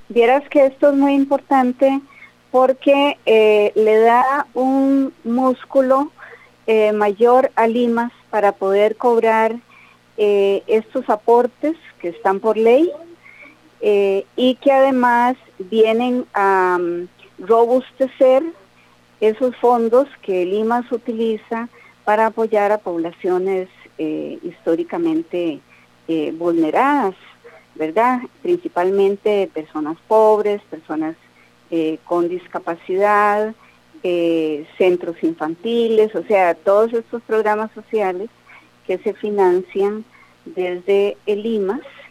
Vieras que esto es muy importante porque le da un músculo mayor a Limas para poder cobrar estos aportes que están por ley y que además vienen a robustecer esos fondos que Limas utiliza para apoyar a poblaciones históricamente vulneradas, ¿verdad? Principalmente personas pobres, personas con discapacidad, centros infantiles, o sea, todos estos programas sociales que se financian desde el IMAS